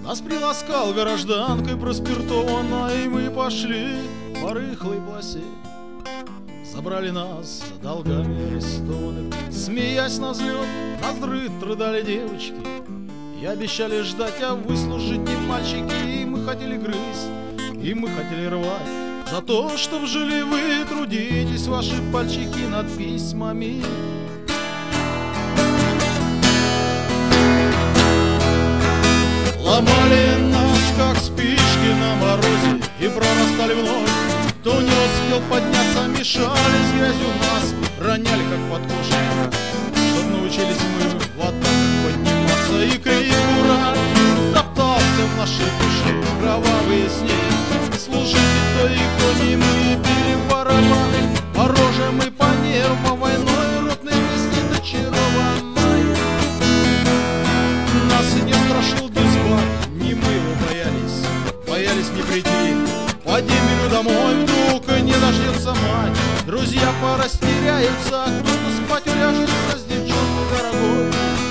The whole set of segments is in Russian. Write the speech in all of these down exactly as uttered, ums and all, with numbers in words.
Нас приласкал гражданкой проспиртованной, и мы пошли по рыхлой полосе. Забрали нас долгами арестованных, смеясь на взлет, на взрыв рыдали девочки. И обещали ждать, а выслужить не мальчики. И мы хотели грызть, и мы хотели рвать за то, чтоб жили вы, трудитесь ваши пальчики над письмами. Ломали нас, как спички на морозе, и прорастали вновь. Кто не успел подняться, мешали с грязью нас, роняли, как подкошенных, чтоб научились мы в атаку подниматься. И крик «Ура!» топтался в нашей душе кровавые сны. Служили то и кони, мы били в барабаны, оружие мы по нервам войной ротной песни дочарованной. Нас не страшил дисбат, не мы его боялись, боялись не прийти. По дембелю домой вдруг не дождется мать, друзья порастеряются, кто-то спать уляжется с девчонкой дорогой.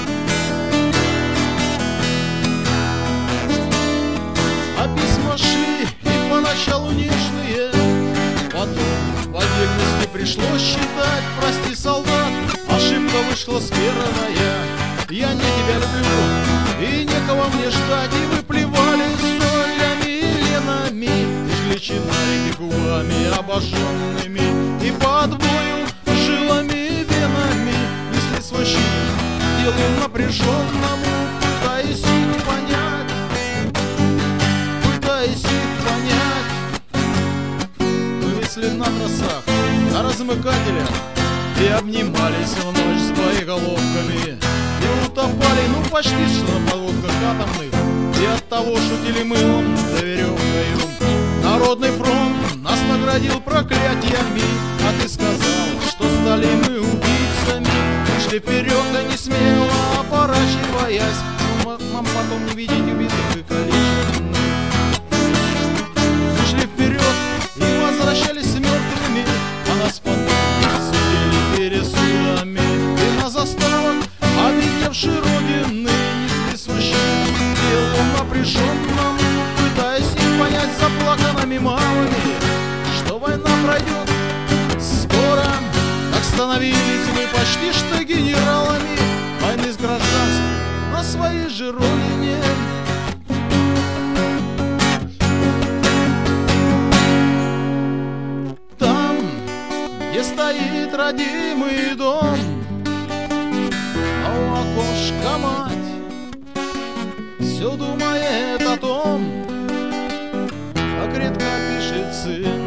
А письма шли и поначалу нежные, потом в отдельности пришлось считать. Прости, солдат, ошибка вышла скверная, я не тебя люблю и некого мне ждать. И вы плевали солями и ленами, чинарики губами обожженными, и под бою жилами и венами несли свой щит делу напряженному, пытаясь их понять, пытаясь их понять. Мы висли на тросах, на размыкателях, и обнимались в ночь с боеголовками, и утопали, ну почти что на подводках атомных, и от того шутили мылом да веревкою. Народный фронт нас наградил проклятиями, а ты сказал, что стали мы убийцами. Мы шли вперед, да не смело оборачиваясь, нам потом не видеть убитых и калеченных. Мы шли вперед и возвращались мертвыми, а нас потом судили пересудами. И на заставах, обидевшие родины, несли свой щит делом напряженному, пытаясь их понять заплаканными мамами, что война пройдет скоро. Так становились мы почти что генералами войны с гражданской на своей же родине. Там, где стоит родимый дом, а у окошка мать все думает о том, как редко пишет сын,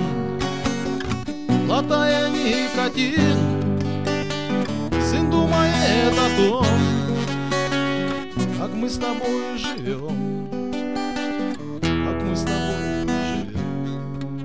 глотая никотин. Сын думает о том, как мы с тобой живем, как мы с тобой живем.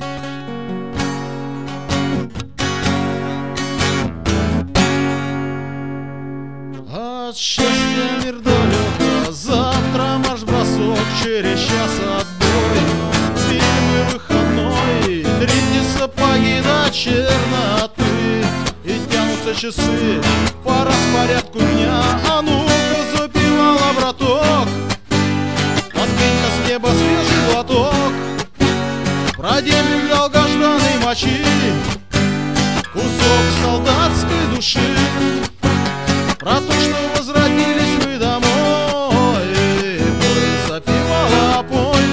От счастья мир далеко, завтра марш-бросок, через час отбой. Фильмы выходной, три дни сапоги до черноты, и тянутся часы по распорядку дня. А ну-ка, запивала, браток, откинь-ка с неба свежий глоток. Про дембель долгожданной мочи, кусок солдатской души, про то, что возвратились мы домой. Пой, запивала, пой,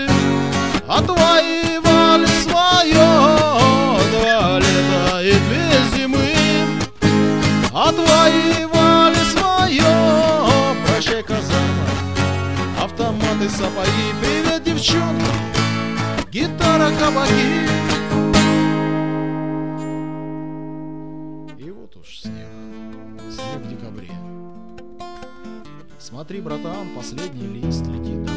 отвоевали свое два лета и две зимы, отвоевали свое. Прощай, казарма, автоматы, сапоги, привет, девчонки, гитара, кабаки. И вот уж снег, снег в декабре. Смотри, братан, последний лист летит